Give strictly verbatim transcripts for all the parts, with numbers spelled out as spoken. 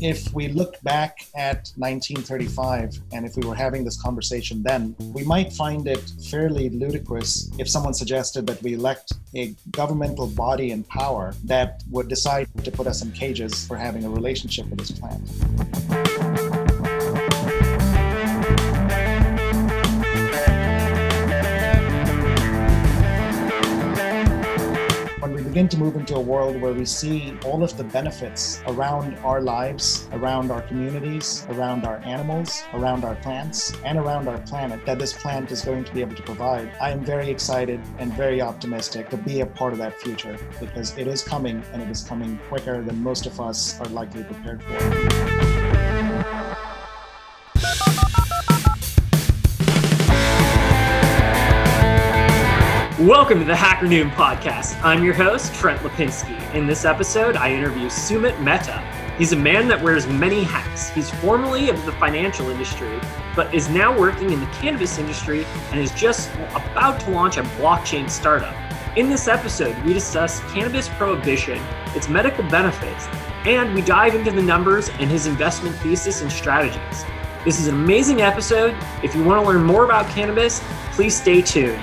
if we look back at nineteen thirty-five and if we were having this conversation then, we might find it fairly ludicrous if someone suggested that we elect a governmental body in power that would decide to put us in cages for having a relationship with this plant. Begin to move into a world where we see all of the benefits around our lives, around our communities, around our animals, around our plants, and around our planet that this plant is going to be able to provide. I am very excited and very optimistic to be a part of that future because it is coming and it is coming quicker than most of us are likely prepared for. Welcome to the Hacker Noon podcast. I'm your host, Trent Lipinski. In this episode, I interview Sumit Mehta. He's a man that wears many hats. He's formerly of the financial industry, but is now working in the cannabis industry and is just about to launch a blockchain startup. In this episode, we discuss cannabis prohibition, its medical benefits, and we dive into the numbers and his investment thesis and strategies. This is an amazing episode. If you want to learn more about cannabis, please stay tuned.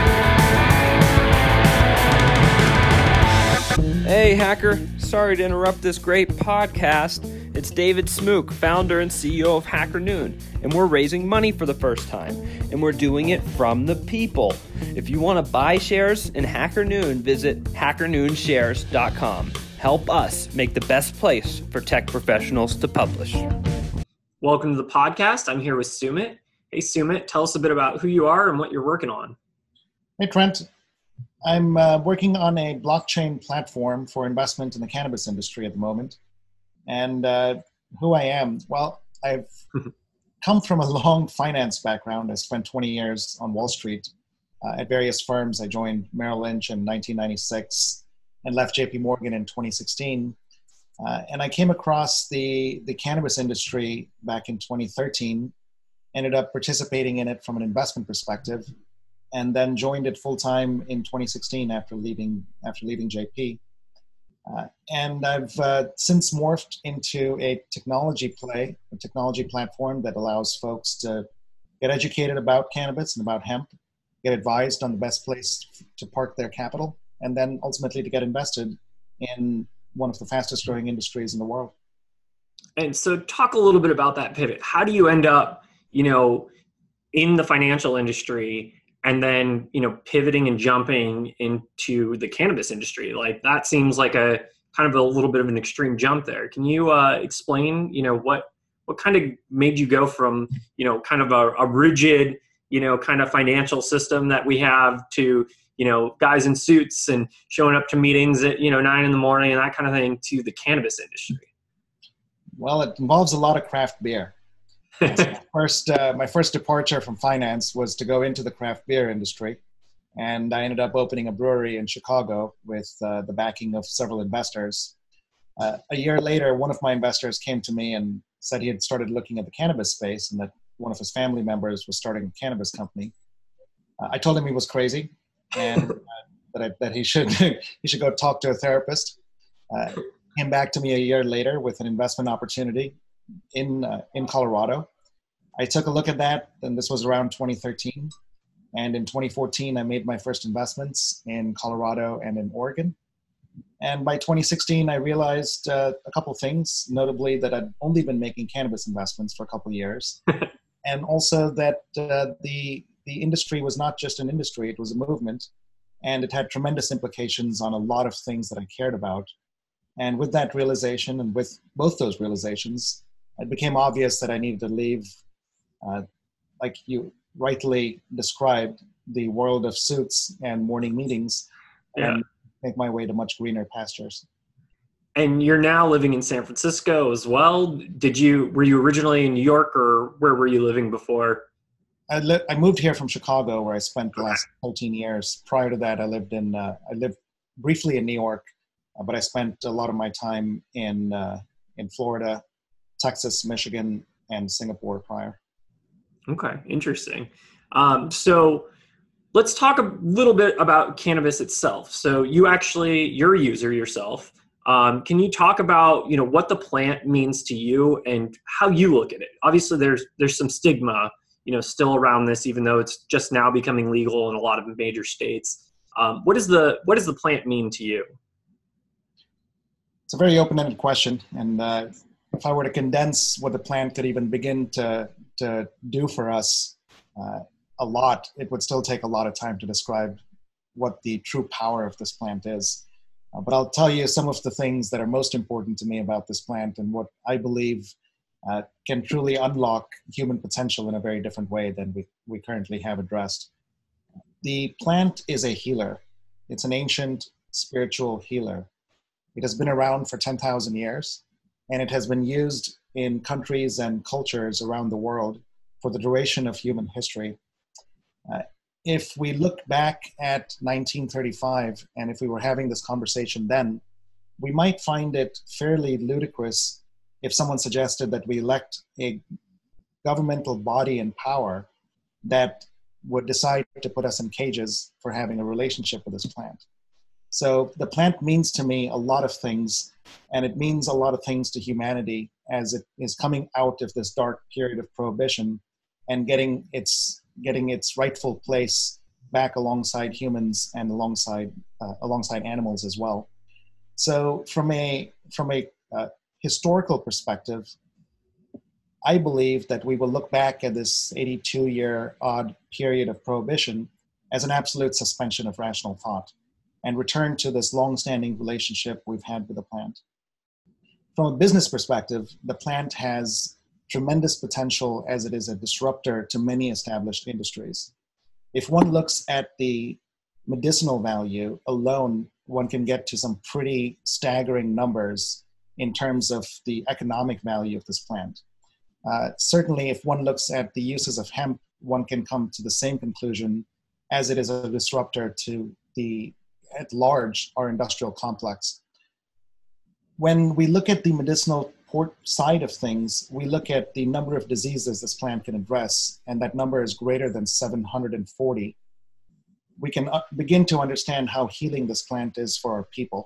Hey hacker, sorry to interrupt this great podcast. It's David Smook, founder and C E O of Hacker Noon, and we're raising money for the first time, and we're doing it from the people. If you want to buy shares in Hacker Noon, visit hacker noon shares dot com. Help us make the best place for tech professionals to publish. Welcome to the podcast. I'm here with Sumit. Hey Sumit, tell us a bit about who you are and what you're working on. Hey Trent. I'm uh, working on a blockchain platform for investment in the cannabis industry at the moment. And uh, who I am, well, I've come from a long finance background. I spent twenty years on Wall Street uh, at various firms. I joined Merrill Lynch in nineteen ninety-six and left J P Morgan in twenty sixteen. Uh, and I came across the, the cannabis industry back in twenty thirteen, ended up participating in it from an investment perspective, and then joined it full-time in twenty sixteen after leaving after leaving J P. Uh, and I've uh, since morphed into a technology play, a technology platform that allows folks to get educated about cannabis and about hemp, get advised on the best place to park their capital, and then ultimately to get invested in one of the fastest growing industries in the world. And so talk a little bit about that pivot. How do you end up, you know, in the financial industry and then, you know, pivoting and jumping into the cannabis industry? Like that seems like a kind of a little bit of an extreme jump there. Can you uh, explain, you know, what what kind of made you go from, you know, kind of a, a rigid, you know, kind of financial system that we have to, you know, guys in suits and showing up to meetings at, you know, nine in the morning and that kind of thing to the cannabis industry? Well, it involves a lot of craft beer. So my first, uh, my first departure from finance was to go into the craft beer industry. And I ended up opening a brewery in Chicago with uh, the backing of several investors. Uh, a year later, one of my investors came to me and said he had started looking at the cannabis space and that one of his family members was starting a cannabis company. Uh, I told him he was crazy and uh, that, I, that he should he should go talk to a therapist. Uh, came back to me a year later with an investment opportunity in uh, in Colorado. I took a look at that, and this was around twenty thirteen. And in twenty fourteen, I made my first investments in Colorado and in Oregon. And by twenty sixteen, I realized uh, a couple things, notably that I'd only been making cannabis investments for a couple of years. And also that uh, the, the industry was not just an industry, it was a movement. And it had tremendous implications on a lot of things that I cared about. And with that realization, and with both those realizations, it became obvious that I needed to leave, uh, like you rightly described, the world of suits and morning meetings, yeah. and make my way to much greener pastures. And you're now living in San Francisco as well. Did you, were you originally in New York, or where were you living before? I, li- I moved here from Chicago, where I spent the last thirteen years. Prior to that, I lived in, uh, I lived briefly in New York, uh, but I spent a lot of my time in uh, in Florida, Texas, Michigan, and Singapore prior. Okay, interesting. Um, so let's talk a little bit about cannabis itself. So you actually, you're a user yourself. Um, can you talk about, you know, what the plant means to you and how you look at it? Obviously, there's there's some stigma, you know, still around this, even though it's just now becoming legal in a lot of major states. Um, what is the what does the plant mean to you? It's a very open-ended question, and uh, if I were to condense what the plant could even begin to to do for us, uh, a lot, it would still take a lot of time to describe what the true power of this plant is. Uh, but I'll tell you some of the things that are most important to me about this plant and what I believe uh, can truly unlock human potential in a very different way than we, we currently have addressed. The plant is a healer. It's an ancient spiritual healer. It has been around for ten thousand years, and it has been used in countries and cultures around the world for the duration of human history. Uh, If we look back at nineteen thirty-five, and if we were having this conversation then, we might find it fairly ludicrous if someone suggested that we elect a governmental body in power that would decide to put us in cages for having a relationship with this plant. So the plant means to me a lot of things, and it means a lot of things to humanity as it is coming out of this dark period of prohibition and getting its getting its rightful place back alongside humans and alongside uh, alongside animals as well. So from a from a uh, historical perspective, I believe that we will look back at this eighty-two year odd period of prohibition as an absolute suspension of rational thought and return to this long-standing relationship we've had with the plant. From a business perspective, the plant has tremendous potential as it is a disruptor to many established industries. If one looks at the medicinal value alone, one can get to some pretty staggering numbers in terms of the economic value of this plant. Uh, certainly, if one looks at the uses of hemp, one can come to the same conclusion as it is a disruptor to the, at large, our industrial complex. When we look at the medicinal port side of things, we look at the number of diseases this plant can address, and that number is greater than seven hundred forty. We can begin to understand how healing this plant is for our people.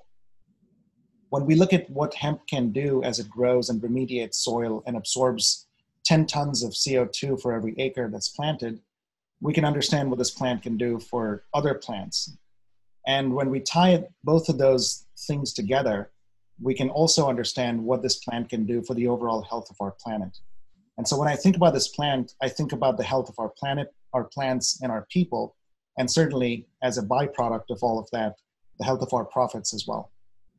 When we look at what hemp can do as it grows and remediates soil and absorbs ten tons of C O two for every acre that's planted, we can understand what this plant can do for other plants. And when we tie both of those things together, we can also understand what this plant can do for the overall health of our planet. And so when I think about this plant, I think about the health of our planet, our plants, and our people, and certainly as a byproduct of all of that, the health of our profits as well.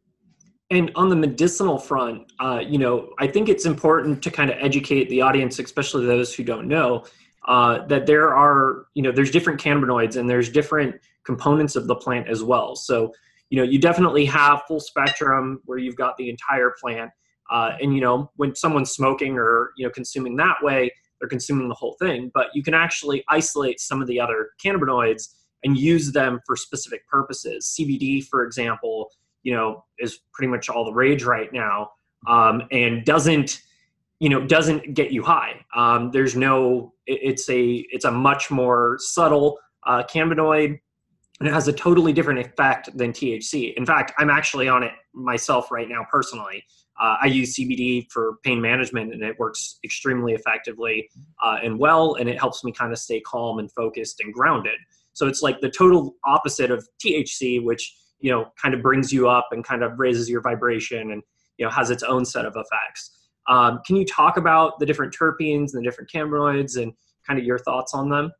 And on the medicinal front, uh, you know, I think it's important to kind of educate the audience, especially those who don't know, uh, that there are, you know, there's different cannabinoids and there's different components of the plant as well. So, you know, you definitely have full spectrum where you've got the entire plant. Uh, and, you know, when someone's smoking or, you know, consuming that way, they're consuming the whole thing. But you can actually isolate some of the other cannabinoids and use them for specific purposes. C B D, for example, you know, is pretty much all the rage right now, um, and doesn't, you know, doesn't get you high. Um, there's no, it, it's a, it's a much more subtle uh, cannabinoid, and it has a totally different effect than T H C. In fact, I'm actually on it myself right now personally. Uh, I use C B D for pain management, and it works extremely effectively uh, and well, and it helps me kind of stay calm and focused and grounded. So it's like the total opposite of T H C, which, you know, kind of brings you up and kind of raises your vibration and, you know, has its own set of effects. Um, can you talk about the different terpenes and the different cannabinoids and kind of your thoughts on them?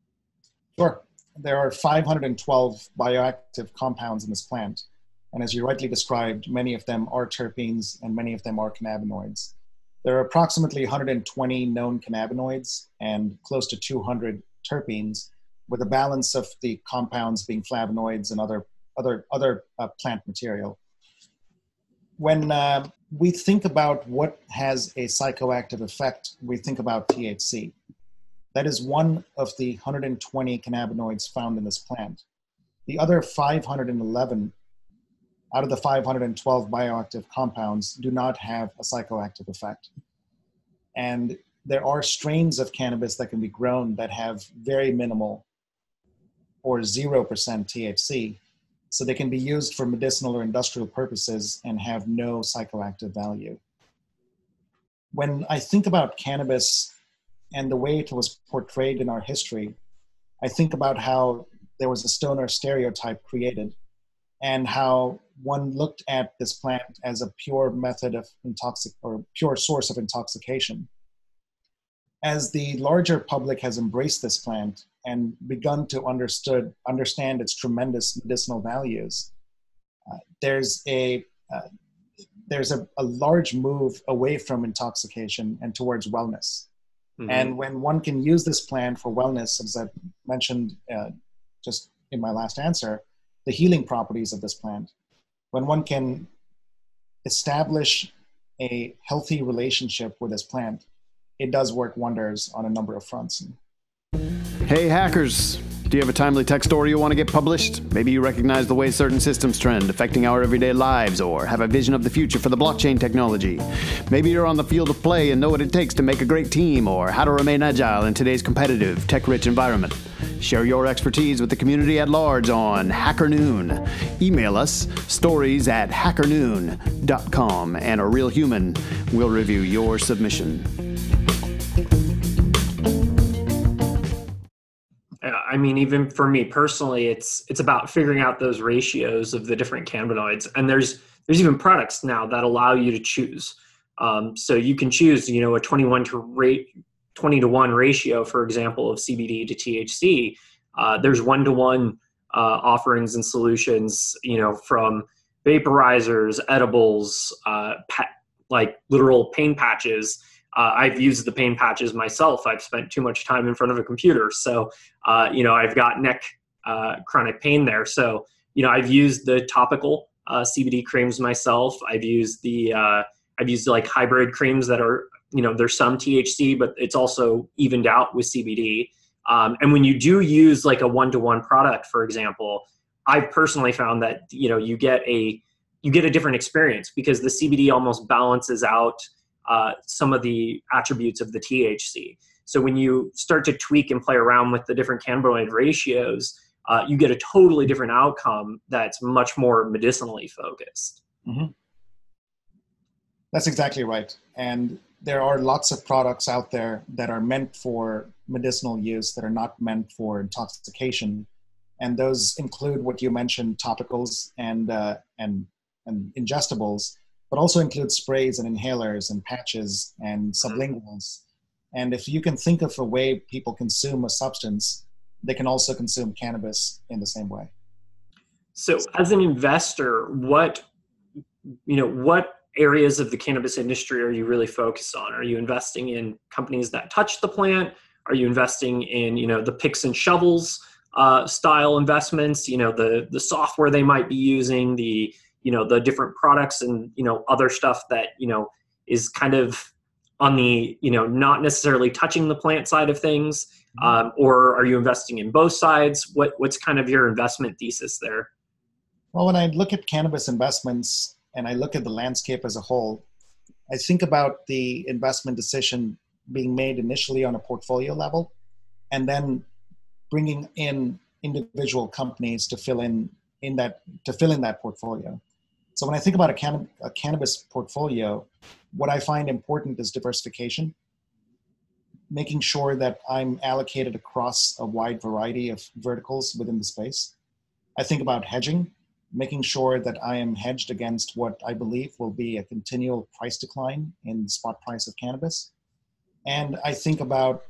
Sure. There are five hundred twelve bioactive compounds in this plant. And as you rightly described, many of them are terpenes and many of them are cannabinoids. There are approximately one hundred twenty known cannabinoids and close to two hundred terpenes, with a balance of the compounds being flavonoids and other other other uh, plant material. When uh, we think about what has a psychoactive effect, we think about T H C. That is one of the one hundred twenty cannabinoids found in this plant. The other five hundred eleven out of the five hundred twelve bioactive compounds do not have a psychoactive effect. And there are strains of cannabis that can be grown that have very minimal or zero percent T H C, So they can be used for medicinal or industrial purposes and have no psychoactive value. When I think about cannabis and the way it was portrayed in our history, I think about how there was a stoner stereotype created and how one looked at this plant as a pure method of intoxic or pure source of intoxication. As the larger public has embraced this plant and begun to understood, understand its tremendous medicinal values, uh, there's a uh, there's a, a large move away from intoxication and towards wellness. Mm-hmm. And when one can use this plant for wellness, as I mentioned uh, just in my last answer, the healing properties of this plant, when one can establish a healthy relationship with this plant, it does work wonders on a number of fronts. Hey hackers, do you have a timely tech story you want to get published? Maybe you recognize the way certain systems trend affecting our everyday lives, or have a vision of the future for the blockchain technology. Maybe you're on the field of play and know what it takes to make a great team, or how to remain agile in today's competitive, tech-rich environment. Share your expertise with the community at large on HackerNoon. Email us, stories at hackernoon dot com, and a real human will review your submission. I mean, even for me personally, it's it's about figuring out those ratios of the different cannabinoids. And there's there's even products now that allow you to choose. Um, so you can choose, you know, a twenty-one to rate twenty to one ratio, for example, of C B D to T H C. Uh, there's one to one uh, offerings and solutions, you know, from vaporizers, edibles, uh, pa- like literal pain patches. Uh, I've used the pain patches myself. I've spent too much time in front of a computer. So, uh, you know, I've got neck uh, chronic pain there. So, you know, I've used the topical uh, C B D creams myself. I've used the, uh, I've used like hybrid creams that are, you know, there's some T H C, but it's also evened out with C B D. Um, and when you do use like a one-to-one product, for example, I've personally found that, you know, you get a, you get a different experience because the C B D almost balances out Uh, some of the attributes of the T H C. So when you start to tweak and play around with the different cannabinoid ratios, uh, you get a totally different outcome that's much more medicinally focused. Mm-hmm. That's exactly right. And there are lots of products out there that are meant for medicinal use that are not meant for intoxication. And those include what you mentioned, topicals and, uh, and, and ingestibles, but also include sprays and inhalers and patches and sublinguals. And if you can think of a way people consume a substance, they can also consume cannabis in the same way. So as an investor, what, you know, what areas of the cannabis industry are you really focused on? Are you investing in companies that touch the plant? Are you investing in, you know, the picks and shovels uh, style investments, you know, the, the software they might be using, the, you know, the different products and, you know, other stuff that, you know, is kind of on the, you know, not necessarily touching the plant side of things? Um, or are you investing in both sides? What, what's kind of your investment thesis there? Well, when I look at cannabis investments and I look at the landscape as a whole, I think about the investment decision being made initially on a portfolio level and then bringing in individual companies to fill in, in that, to fill in that portfolio. So when I think about a, canna- a cannabis portfolio, what I find important is diversification, making sure that I'm allocated across a wide variety of verticals within the space. I think about hedging, making sure that I am hedged against what I believe will be a continual price decline in the spot price of cannabis. And I think about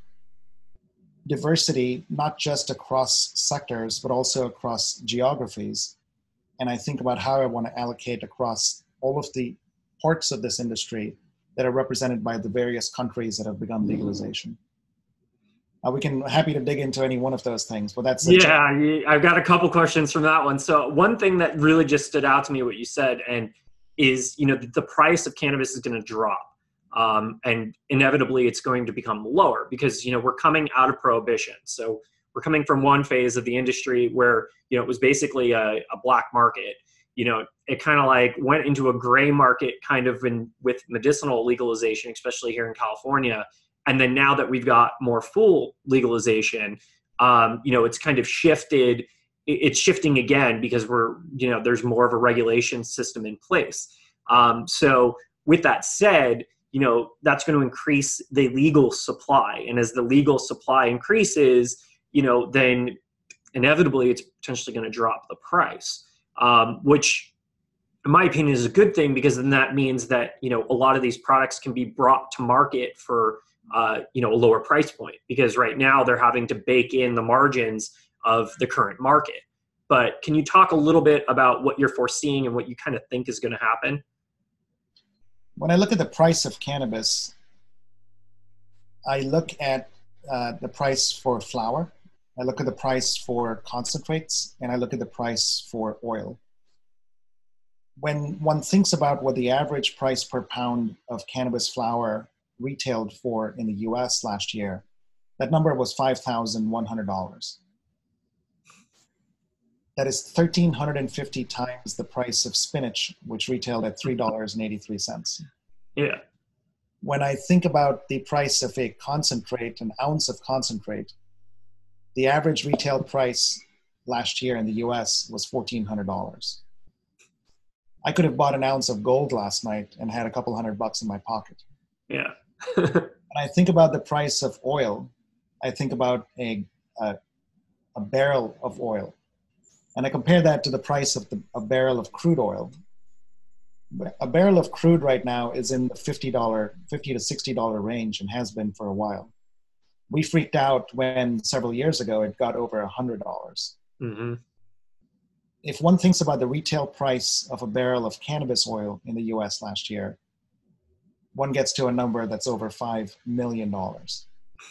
diversity, not just across sectors, but also across geographies. And I think about how I want to allocate across all of the parts of this industry that are represented by the various countries that have begun legalization. Uh, we can happy to dig into any one of those things, but that's yeah. Ch- I've got a couple questions from that one. So one thing that really just stood out to me, what you said, and is, you know, the, the price of cannabis is going to drop, um, and inevitably it's going to become lower because, you know, we're coming out of prohibition. So we're coming from one phase of the industry where, you know, it was basically a, a black market. You know, it kind of like went into a gray market kind of in with medicinal legalization, especially here in California. And then now that we've got more full legalization, um, you know, it's kind of shifted it's shifting again because we're, you know, there's more of a regulation system in place. Um, so with that said, you know, that's going to increase the legal supply. And as the legal supply increases, you know, then inevitably it's potentially going to drop the price, um, which in my opinion is a good thing, because then that means that, you know, a lot of these products can be brought to market for, uh, you know, a lower price point, because right now they're having to bake in the margins of the current market. But can you talk a little bit about what you're foreseeing and what you kind of think is going to happen? When I look at the price of cannabis, I look at uh, the price for flower, I look at the price for concentrates, and I look at the price for oil. When one thinks about what the average price per pound of cannabis flower retailed for in the U S last year, that number was five thousand one hundred dollars. That is one thousand three hundred fifty times the price of spinach, which retailed at three dollars and eighty-three cents. Yeah. When I think about the price of a concentrate, an ounce of concentrate, the average retail price last year in the U S was fourteen hundred dollars. I could have bought an ounce of gold last night and had a couple hundred bucks in my pocket. Yeah. When I think about the price of oil, I think about a, a, a barrel of oil. And I compare that to the price of the, a barrel of crude oil. A barrel of crude right now is in the fifty dollars, fifty to sixty dollars range, and has been for a while. We freaked out when several years ago it got over one hundred dollars. Mm-hmm. If one thinks about the retail price of a barrel of cannabis oil in the U S last year, one gets to a number that's over five million dollars.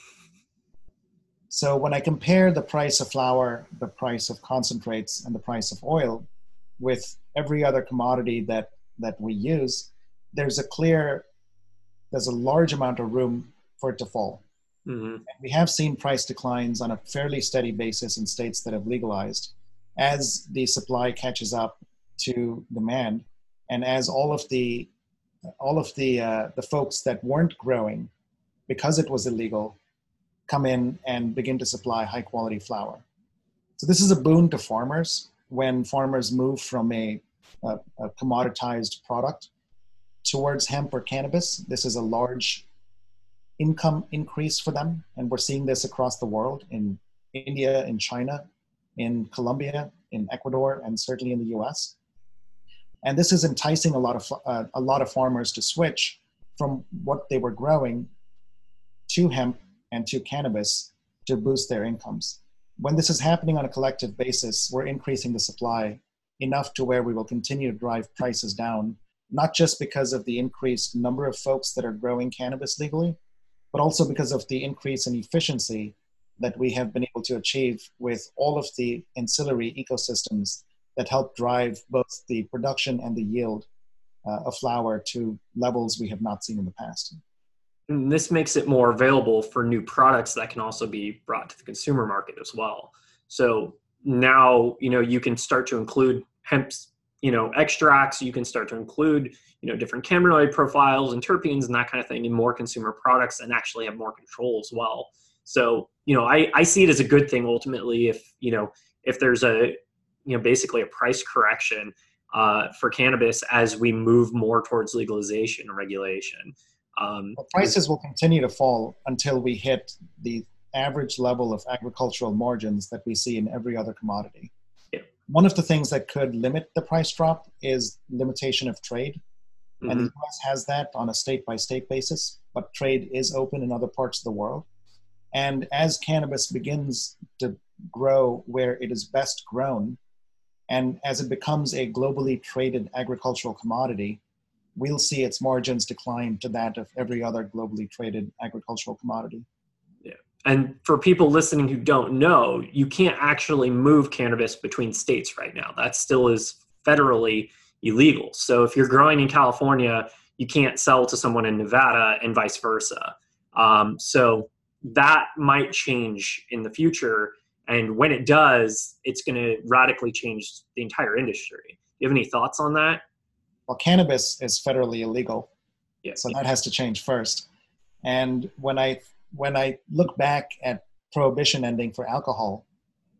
So when I compare the price of flour, the price of concentrates, and the price of oil with every other commodity that, that we use, there's a clear, there's a large amount of room for it to fall. Mm-hmm. And we have seen price declines on a fairly steady basis in states that have legalized as the supply catches up to demand, and as all of the all of the uh, the folks that weren't growing because it was illegal come in and begin to supply high quality flour. So this is a boon to farmers when farmers move from a, a, a commoditized product towards hemp or cannabis. This is a large income increase for them. And we're seeing this across the world, in India, in China, in Colombia, in Ecuador, and certainly in the U S. And this is enticing a lot of, uh, a lot of farmers to switch from what they were growing to hemp and to cannabis to boost their incomes. When this is happening on a collective basis, we're increasing the supply enough to where we will continue to drive prices down, not just because of the increased number of folks that are growing cannabis legally, but also because of the increase in efficiency that we have been able to achieve with all of the ancillary ecosystems that help drive both the production and the yield uh, of flour to levels we have not seen in the past. And this makes it more available for new products that can also be brought to the consumer market as well. So now, you know, you can start to include hemp, you know, extracts. You can start to include, you know, different cannabinoid profiles and terpenes and that kind of thing in more consumer products, and actually have more control as well. So, you know, I, I see it as a good thing ultimately if, you know, if there's a, you know, basically a price correction uh, for cannabis as we move more towards legalization and regulation. Um, well, prices will continue to fall until we hit the average level of agricultural margins that we see in every other commodity. Yeah. One of the things that could limit the price drop is limitation of trade. Mm-hmm. And the U S has that on a state-by-state basis, but trade is open in other parts of the world. And as cannabis begins to grow where it is best grown, and as it becomes a globally traded agricultural commodity, we'll see its margins decline to that of every other globally traded agricultural commodity. Yeah. And for people listening who don't know, you can't actually move cannabis between states right now. That still is federally illegal. So if you're growing in California, you can't sell to someone in Nevada and vice versa. Um, so that might change in the future. And when it does, it's going to radically change the entire industry. Do you have any thoughts on that? Well, cannabis is federally illegal, yeah. so that has to change first. And when I when I look back at prohibition ending for alcohol,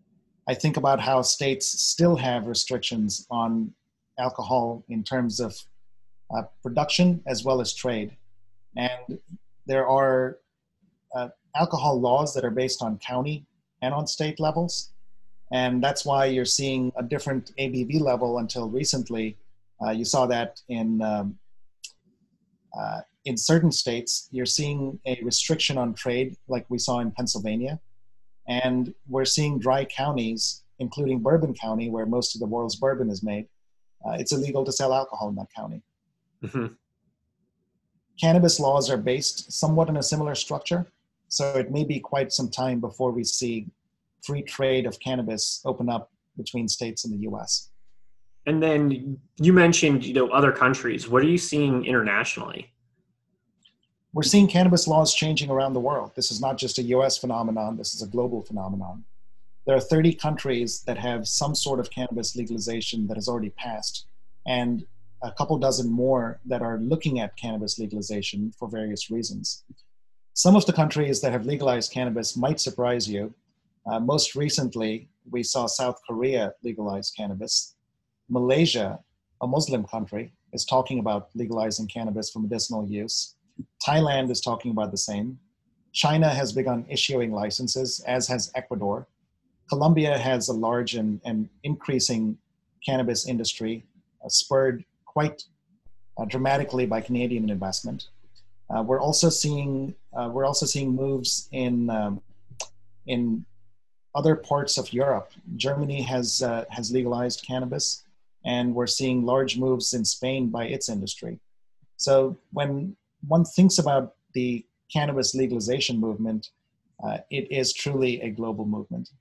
I think about how states still have restrictions on alcohol in terms of uh, production as well as trade. And there are uh, alcohol laws that are based on county and on state levels. And that's why you're seeing a different A B V level until recently. Uh, you saw that in, um, uh, in certain states. You're seeing a restriction on trade like we saw in Pennsylvania. And we're seeing dry counties, including Bourbon County, where most of the world's bourbon is made. Uh, it's illegal to sell alcohol in that county. Mm-hmm. Cannabis laws are based somewhat in a similar structure. So it may be quite some time before we see free trade of cannabis open up between states in the U S. And then you mentioned, you know, other countries. What are you seeing internationally? We're seeing cannabis laws changing around the world. This is not just a U S phenomenon. This is a global phenomenon. There are thirty countries that have some sort of cannabis legalization that has already passed, and a couple dozen more that are looking at cannabis legalization for various reasons. Some of the countries that have legalized cannabis might surprise you. Uh, most recently, we saw South Korea legalize cannabis. Malaysia, a Muslim country, is talking about legalizing cannabis for medicinal use. Thailand is talking about the same. China has begun issuing licenses, as has Ecuador. Colombia has a large and, and increasing cannabis industry, uh, spurred quite uh, dramatically by Canadian investment. Uh, we're also seeing uh, we're also seeing moves in um, in other parts of Europe. Germany has uh, has legalized cannabis, and we're seeing large moves in Spain by its industry. So when one thinks about the cannabis legalization movement, uh, it is truly a global movement.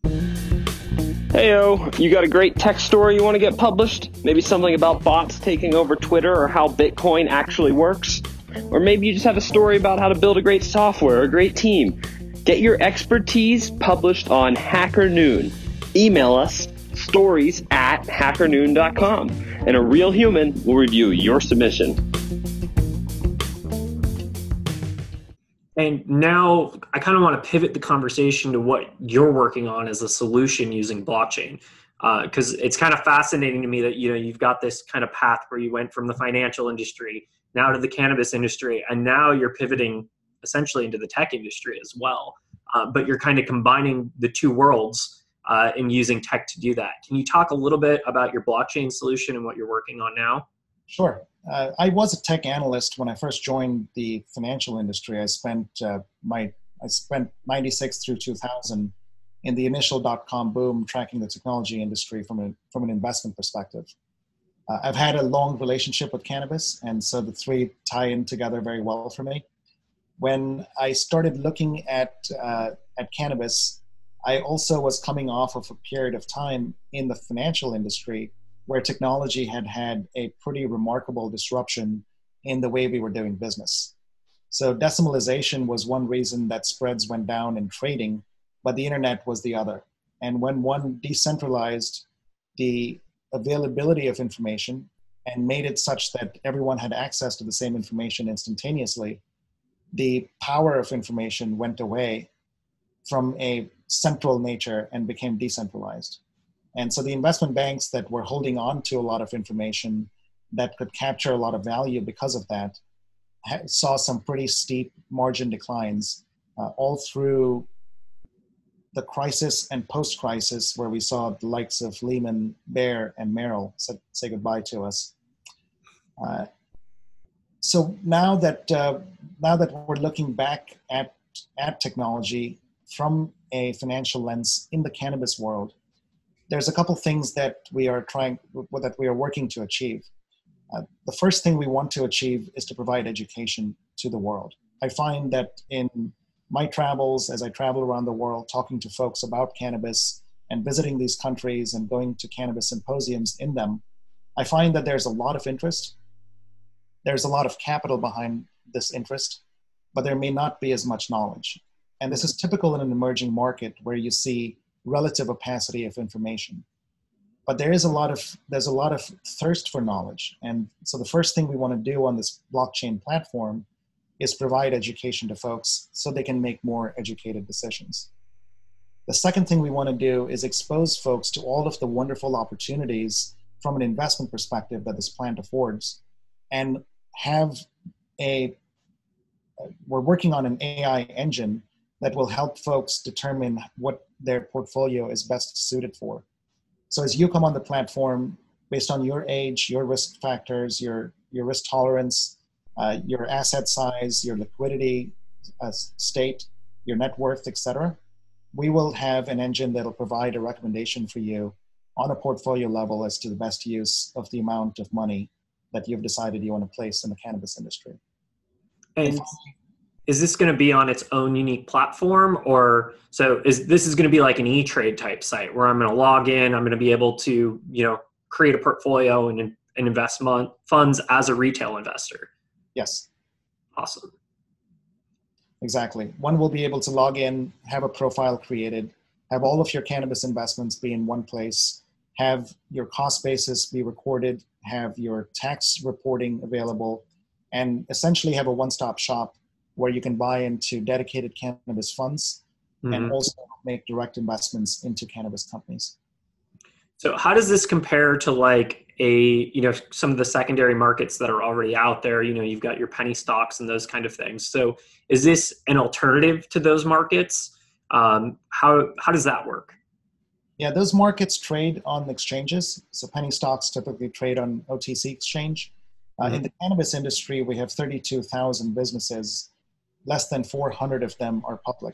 Heyo, you got a great tech story you want to get published? Maybe something about bots taking over Twitter or how Bitcoin actually works? Or maybe you just have a story about how to build a great software or a great team. Get your expertise published on Hacker Noon. Email us stories at hacker noon dot com, and a real human will review your submission. And now I kind of want to pivot the conversation to what you're working on as a solution using blockchain, because uh, it's kind of fascinating to me that, you know, you've got this kind of path where you went from the financial industry now to the cannabis industry, and now you're pivoting essentially into the tech industry as well. Uh, but you're kind of combining the two worlds uh, and using tech to do that. Can you talk a little bit about your blockchain solution and what you're working on now? Sure. Uh, I was a tech analyst when I first joined the financial industry. I spent uh, my I spent ninety-six through two thousand in the initial dot-com boom, tracking the technology industry from a from an investment perspective. Uh, I've had a long relationship with cannabis, and so the three tie in together very well for me. When I started looking at uh, at cannabis, I also was coming off of a period of time in the financial industry where technology had had a pretty remarkable disruption in the way we were doing business. So decimalization was one reason that spreads went down in trading, but the internet was the other. And when one decentralized the availability of information and made it such that everyone had access to the same information instantaneously, the power of information went away from a central nature and became decentralized. And so the investment banks that were holding on to a lot of information that could capture a lot of value because of that saw some pretty steep margin declines uh, all through the crisis and post-crisis, where we saw the likes of Lehman, Bear, and Merrill say, say goodbye to us. Uh, so now that uh, now that we're looking back at at technology from a financial lens in the cannabis world, there's a couple things that we are trying, that we are working to achieve. Uh, the first thing we want to achieve is to provide education to the world. I find that in my travels, as I travel around the world, talking to folks about cannabis and visiting these countries and going to cannabis symposiums in them, I find that there's a lot of interest. There's a lot of capital behind this interest, but there may not be as much knowledge. And this is typical in an emerging market where you see relative opacity of information. But there is a lot of, there's a lot of thirst for knowledge. And so the first thing we want to do on this blockchain platform is provide education to folks so they can make more educated decisions. The second thing we want to do is expose folks to all of the wonderful opportunities from an investment perspective that this plant affords, and have a, we're working on an A I engine that will help folks determine what their portfolio is best suited for. So as you come on the platform, based on your age, your risk factors, your, your risk tolerance, uh, your asset size, your liquidity uh, state, your net worth, et cetera, we will have an engine that will provide a recommendation for you on a portfolio level as to the best use of the amount of money that you've decided you want to place in the cannabis industry. And is this going to be on its own unique platform, or so is this is going to be like an E-Trade type site where I'm going to log in, I'm going to be able to, you know, create a portfolio and, and invest mon- funds as a retail investor? Yes. Awesome. Exactly. One will be able to log in, have a profile created, have all of your cannabis investments be in one place, have your cost basis be recorded, have your tax reporting available, and essentially have a one-stop shop where you can buy into dedicated cannabis funds mm-hmm. and also make direct investments into cannabis companies. So how does this compare to like a, you know, some of the secondary markets that are already out there? You know, you've got your penny stocks and those kind of things. So is this an alternative to those markets? Um, how, how does that work? Yeah, those markets trade on exchanges. So penny stocks typically trade on O T C exchange. Uh, mm-hmm. In the cannabis industry, we have thirty-two thousand businesses. Less than four hundred of them are public.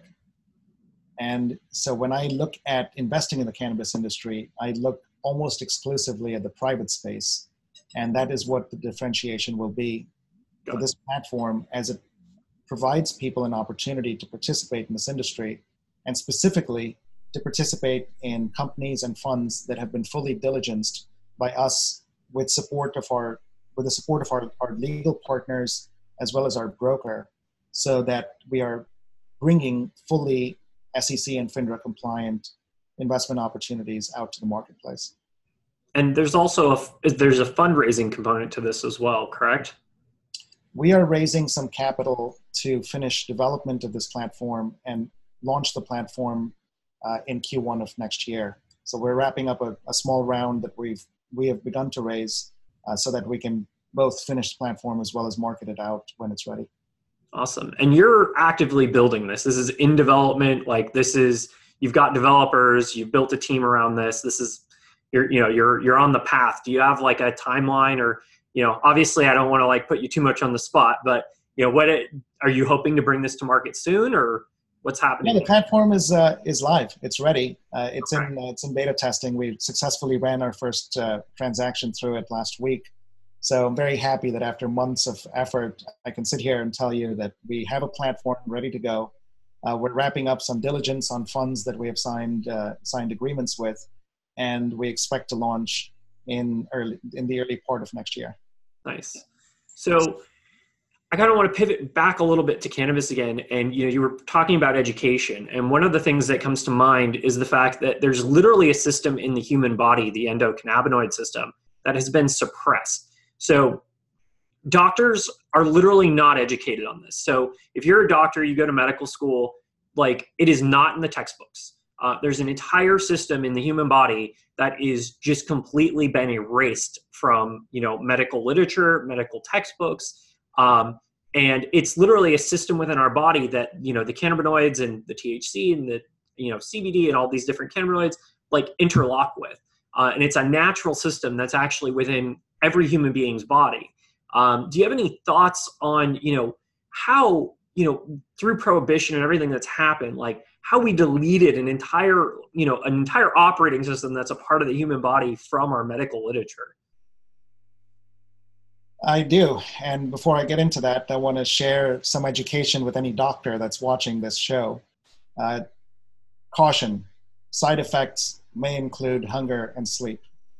And so when I look at investing in the cannabis industry, I look almost exclusively at the private space. And that is what the differentiation will be for this platform, as it provides people an opportunity to participate in this industry, and specifically to participate in companies and funds that have been fully diligenced by us with support of our, with the support of our, our legal partners, as well as our broker, so that we are bringing fully S E C and FINRA compliant investment opportunities out to the marketplace. And there's also a, there's a fundraising component to this as well, correct? We are raising some capital to finish development of this platform and launch the platform uh, in Q one of next year. So we're wrapping up a, a small round that we've we have begun to raise uh, so that we can both finish the platform as well as market it out when it's ready. Awesome. And you're actively building this. This is in development. Like this is, you've got developers, you've built a team around this. This is, you're, you know, you're, you're on the path. Do you have like a timeline, or, you know, obviously I don't want to like put you too much on the spot, but you know, what it, are you hoping to bring this to market soon, or what's happening? Yeah, the platform is, uh, is live. It's ready. Uh, it's okay. in, uh, it's in beta testing. We successfully ran our first uh, transaction through it last week. So I'm very happy that after months of effort, I can sit here and tell you that we have a platform ready to go. Uh, we're wrapping up some diligence on funds that we have signed uh, signed agreements with, and we expect to launch in early in the early part of next year. Nice. So I kind of want to pivot back a little bit to cannabis again. And you know, you were talking about education, and one of the things that comes to mind is the fact that there's literally a system in the human body, the endocannabinoid system, that has been suppressed. So doctors are literally not educated on this. So if you're a doctor, you go to medical school, like it is not in the textbooks. Uh, there's an entire system in the human body that is just completely been erased from, you know, medical literature, medical textbooks. Um, and it's literally a system within our body that, you know, the cannabinoids and the T H C and the, you know, C B D and all these different cannabinoids like interlock with. Uh, and it's a natural system that's actually within every human being's body. Um, do you have any thoughts on, you know, how, you know, through prohibition and everything that's happened, like how we deleted an entire, you know, an entire operating system that's a part of the human body from our medical literature? I do. And before I get into that, I want to share some education with any doctor that's watching this show. Uh, caution, side effects may include hunger and sleep.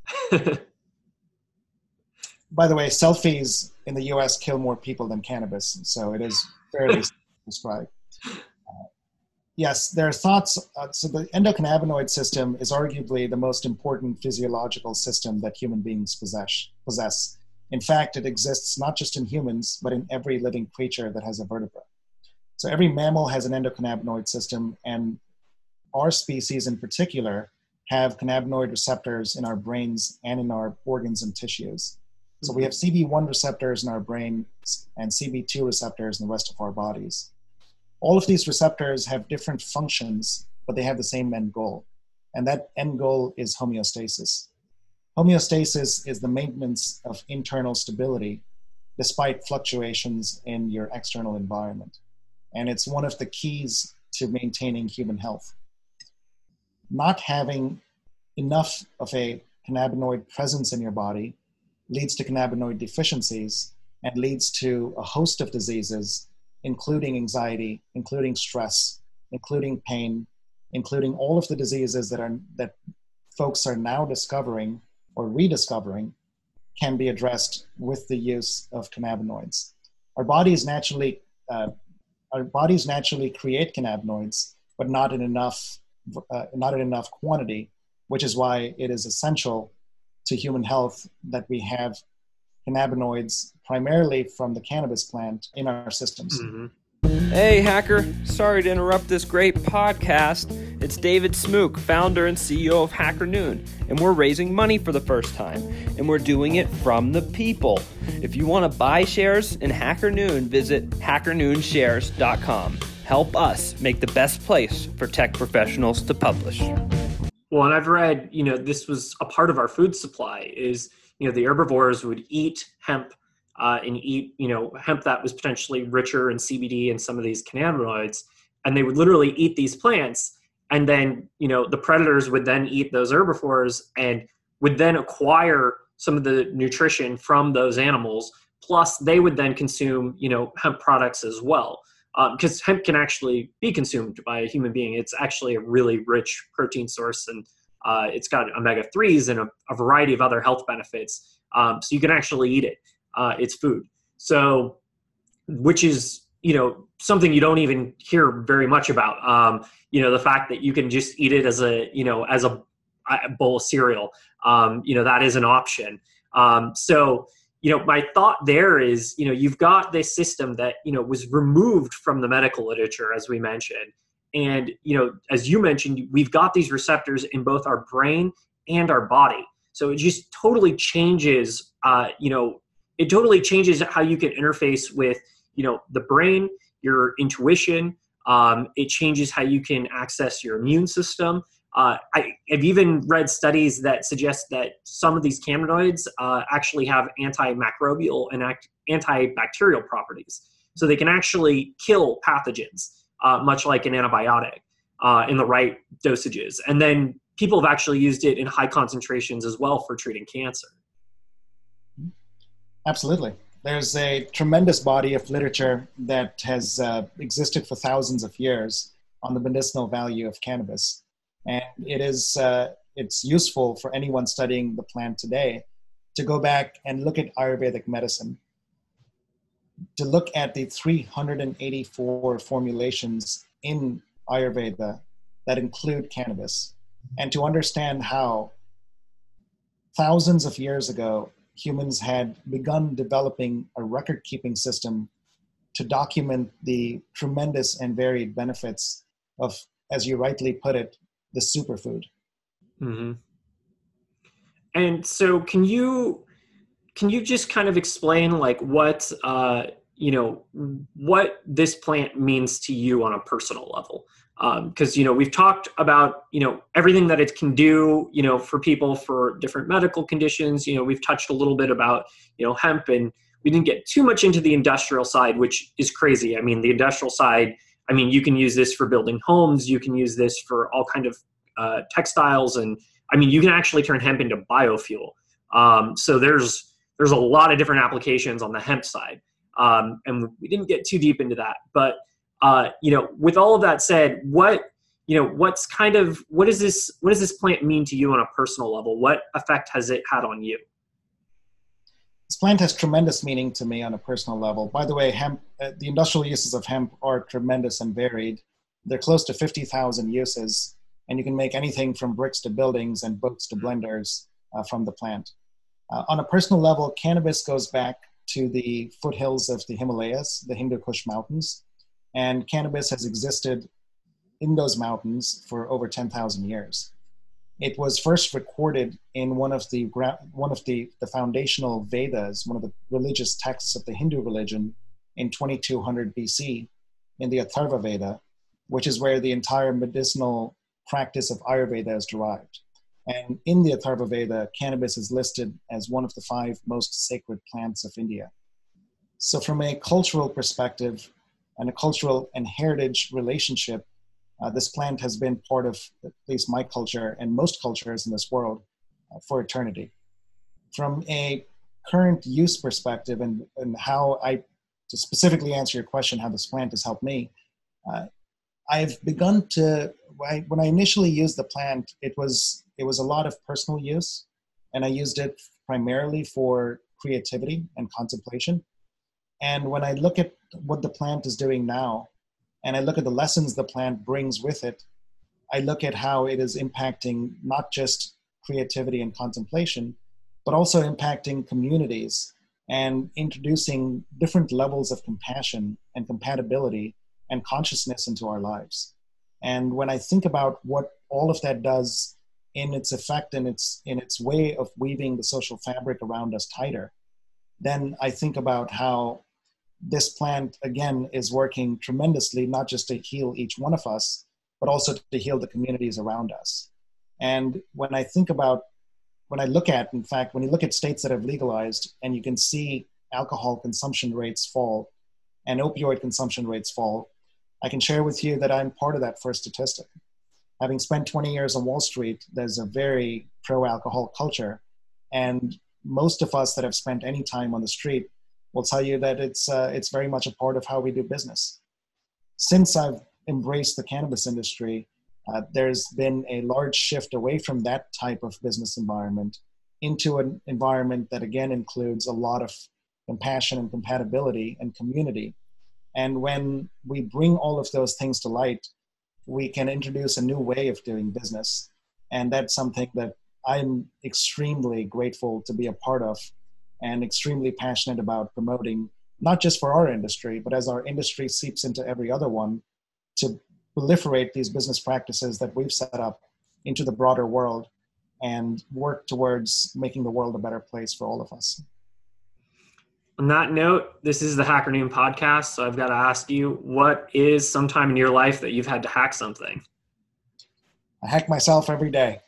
By the way, selfies in the U S kill more people than cannabis, so it is fairly described. Uh, yes, there are thoughts. Uh, so the endocannabinoid system is arguably the most important physiological system that human beings possess. possess. In fact, it exists not just in humans, but in every living creature that has a vertebra. So every mammal has an endocannabinoid system, and our species in particular have cannabinoid receptors in our brains and in our organs and tissues. So we have C B one receptors in our brain and C B two receptors in the rest of our bodies. All of these receptors have different functions, but they have the same end goal. And that end goal is homeostasis. Homeostasis is the maintenance of internal stability despite fluctuations in your external environment. And it's one of the keys to maintaining human health. Not having enough of a cannabinoid presence in your body leads to cannabinoid deficiencies and leads to a host of diseases, including anxiety, including stress, including pain, including all of the diseases that are that folks are now discovering or rediscovering can be addressed with the use of cannabinoids. Our bodies naturally, uh, our bodies naturally create cannabinoids, but not in enough, uh, not in enough quantity, which is why it is essential to human health that we have cannabinoids primarily from the cannabis plant in our systems. Mm-hmm. Hey, hacker. Sorry to interrupt this great podcast. It's David Smook, founder and C E O of Hacker Noon, and we're raising money for the first time, and we're doing it from the people. If you want to buy shares in Hacker Noon, visit hacker noon shares dot com. Help us make the best place for tech professionals to publish. Well, and I've read, you know, this was a part of our food supply is, you know, the herbivores would eat hemp uh, and eat, you know, hemp that was potentially richer in C B D and some of these cannabinoids. And they would literally eat these plants. And then, you know, the predators would then eat those herbivores and would then acquire some of the nutrition from those animals. Plus, they would then consume, you know, hemp products as well. Because um, hemp can actually be consumed by a human being. It's actually a really rich protein source, and uh, it's got omega threes and a, a variety of other health benefits. Um, so you can actually eat it. Uh, it's food. So, which is, you know, something you don't even hear very much about. Um, you know, the fact that you can just eat it as a, you know, as a, a bowl of cereal. Um, you know, that is an option. Um, so. You know, my thought there is, you know, you've got this system that, you know, was removed from the medical literature, as we mentioned. And, you know, as you mentioned, we've got these receptors in both our brain and our body. So it just totally changes, uh, you know, it totally changes how you can interface with, you know, the brain, your intuition. Um, it changes how you can access your immune system. Uh, I, I've even read studies that suggest that some of these cannabinoids uh, actually have antimicrobial and act, antibacterial properties. So they can actually kill pathogens, uh, much like an antibiotic, uh, in the right dosages. And then people have actually used it in high concentrations as well for treating cancer. Absolutely. There's a tremendous body of literature that has uh, existed for thousands of years on the medicinal value of cannabis. And it is, uh, it's useful for anyone studying the plant today to go back and look at Ayurvedic medicine, to look at the three hundred eighty-four formulations in Ayurveda that include cannabis, and to understand how thousands of years ago, humans had begun developing a record-keeping system to document the tremendous and varied benefits of, as you rightly put it, the superfood. Mm-hmm. And so can you, can you just kind of explain like what, uh, you know, what this plant means to you on a personal level? Um, cause, you know, we've talked about, you know, everything that it can do, you know, for people for different medical conditions. You know, we've touched a little bit about, you know, hemp, and we didn't get too much into the industrial side, which is crazy. I mean, the industrial side, I mean, you can use this for building homes. You can use this for all kind of uh, textiles. And I mean, you can actually turn hemp into biofuel. Um, so there's there's a lot of different applications on the hemp side. Um, and we didn't get too deep into that. But, uh, you know, with all of that said, what, you know, what's kind of, what is this, what does this plant mean to you on a personal level? What effect has it had on you? This plant has tremendous meaning to me on a personal level. By the way, hemp, uh, the industrial uses of hemp are tremendous and varied. They're close to fifty thousand uses, and you can make anything from bricks to buildings and boats to blenders uh, from the plant. Uh, on a personal level, cannabis goes back to the foothills of the Himalayas, the Hindu Kush Mountains, and cannabis has existed in those mountains for over ten thousand years. It was first recorded in one of the one of the, the foundational Vedas, one of the religious texts of the Hindu religion, in twenty-two hundred B C, in the Atharva Veda, which is where the entire medicinal practice of Ayurveda is derived. And in the Atharva Veda, cannabis is listed as one of the five most sacred plants of India. So from a cultural perspective and a cultural and heritage relationship, uh, this plant has been part of at least my culture and most cultures in this world uh, for eternity. From a current use perspective and, and how I, to specifically answer your question, how this plant has helped me, uh, I've begun to, when I initially used the plant, it was it was a lot of personal use, and I used it primarily for creativity and contemplation. And when I look at what the plant is doing now, and I look at the lessons the plant brings with it, I look at how it is impacting not just creativity and contemplation, but also impacting communities and introducing different levels of compassion and compatibility and consciousness into our lives. And when I think about what all of that does in its effect and its in its way of weaving the social fabric around us tighter, then I think about how this plant, again, is working tremendously, not just to heal each one of us, but also to heal the communities around us. And when I think about, when I look at, in fact, when you look at states that have legalized and you can see alcohol consumption rates fall and opioid consumption rates fall, I can share with you that I'm part of that first statistic. Having spent twenty years on Wall Street, there's a very pro-alcohol culture. And most of us that have spent any time on the street will tell you that it's, uh, it's very much a part of how we do business. Since I've embraced the cannabis industry, uh, there's been a large shift away from that type of business environment into an environment that, again, includes a lot of compassion and compatibility and community. And when we bring all of those things to light, we can introduce a new way of doing business. And that's something that I'm extremely grateful to be a part of and extremely passionate about promoting, not just for our industry, but as our industry seeps into every other one, to proliferate these business practices that we've set up into the broader world and work towards making the world a better place for all of us. On that note, this is the Hacker Noon podcast, so I've got to ask you, what is some time in your life that you've had to hack something? I hack myself every day.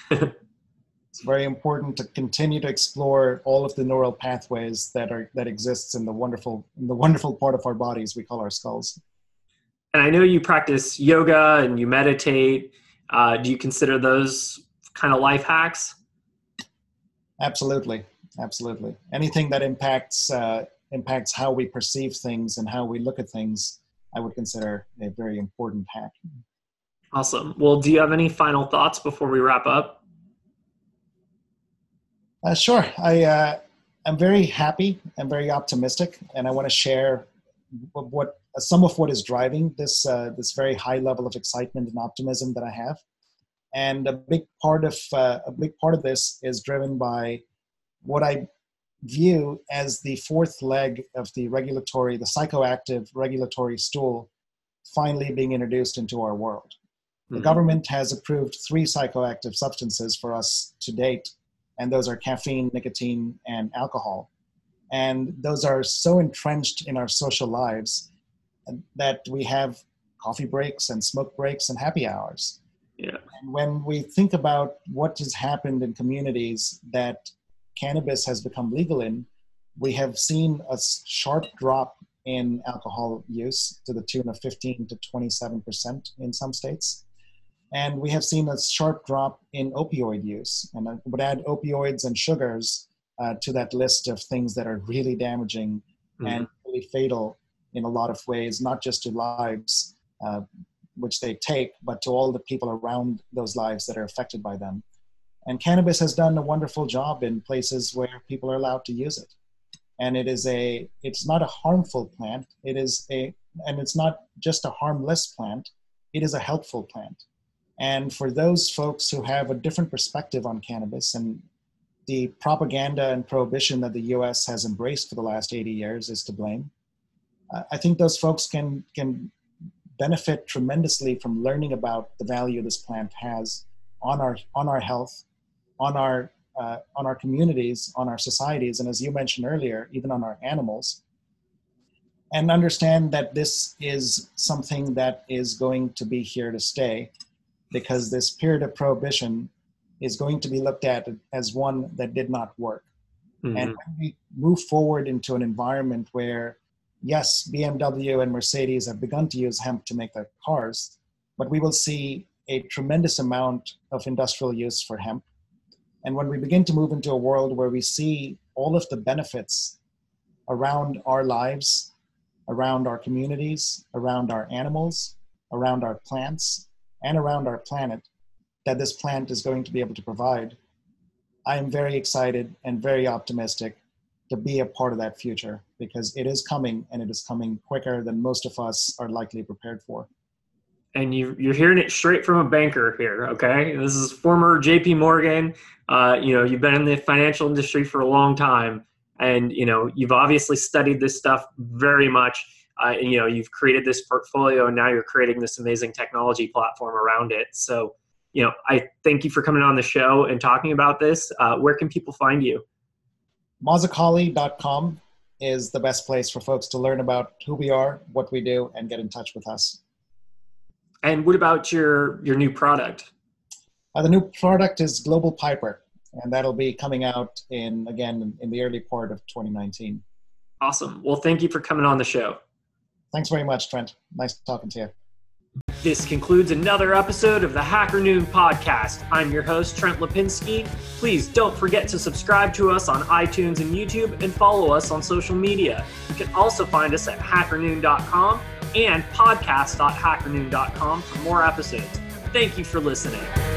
It's very important to continue to explore all of the neural pathways that are that exists in the wonderful in the wonderful part of our bodies we call our skulls. And I know you practice yoga and you meditate. Uh, do you consider those kind of life hacks? Absolutely. Absolutely. Anything that impacts uh, impacts how we perceive things and how we look at things, I would consider a very important hack. Awesome. Well, do you have any final thoughts before we wrap up? Uh, sure. I, uh, I'm very happy. I'm very optimistic, and I want to share what, what some of what is driving this uh, this very high level of excitement and optimism that I have. And a big part of uh, a big part of this is driven by what I view as the fourth leg of the regulatory, the psychoactive regulatory stool finally being introduced into our world. Mm-hmm. The government has approved three psychoactive substances for us to date, and those are caffeine, nicotine, and alcohol. And those are so entrenched in our social lives that we have coffee breaks and smoke breaks and happy hours. Yeah. And when we think about what has happened in communities that cannabis has become legal in, we have seen a sharp drop in alcohol use to the tune of fifteen to twenty-seven percent in some states. And we have seen a sharp drop in opioid use. And I would add opioids and sugars uh, to that list of things that are really damaging mm-hmm. and really fatal in a lot of ways, not just to lives, uh, which they take, but to all the people around those lives that are affected by them. And cannabis has done a wonderful job in places where people are allowed to use it. And it is a, it's not a harmful plant. It is a, and it's not just a harmless plant. It is a helpful plant. And for those folks who have a different perspective on cannabis and the propaganda and prohibition that the U S has embraced for the last eighty years is to blame, uh, I think those folks can, can benefit tremendously from learning about the value this plant has on our on our health, on our uh, on our communities, on our societies, and as you mentioned earlier, even on our animals. And understand that this is something that is going to be here to stay, because this period of prohibition is going to be looked at as one that did not work. Mm-hmm. And when we move forward into an environment where, yes, B M W and Mercedes have begun to use hemp to make their cars, but we will see a tremendous amount of industrial use for hemp. And when we begin to move into a world where we see all of the benefits around our lives, around our communities, around our animals, around our plants, and around our planet, that this plant is going to be able to provide, I am very excited and very optimistic to be a part of that future, because it is coming, and it is coming quicker than most of us are likely prepared for. And you, you're hearing it straight from a banker here, okay? This is former J P Morgan. Uh, you know, you've been in the financial industry for a long time. And, you know, you've obviously studied this stuff very much. Uh, and, you know, you've created this portfolio, and now you're creating this amazing technology platform around it. So, you know, I thank you for coming on the show and talking about this. Uh, where can people find you? Mazzuccalli dot com is the best place for folks to learn about who we are, what we do, and get in touch with us. And what about your, your new product? Uh, the new product is Global Piper. And that'll be coming out in, again, in the early part of twenty nineteen. Awesome. Well, thank you for coming on the show. Thanks very much, Trent. Nice talking to you. This concludes another episode of the Hacker Noon podcast. I'm your host, Trent Lipinski. Please don't forget to subscribe to us on iTunes and YouTube, and follow us on social media. You can also find us at hacker noon dot com and podcast dot hacker noon dot com for more episodes. Thank you for listening.